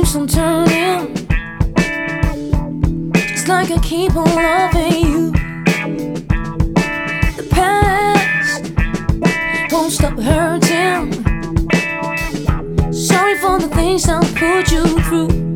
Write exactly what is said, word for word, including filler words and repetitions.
keeps on turning, just like I keep on loving you. The past won't stop hurting. Sorry for the things I've put you through.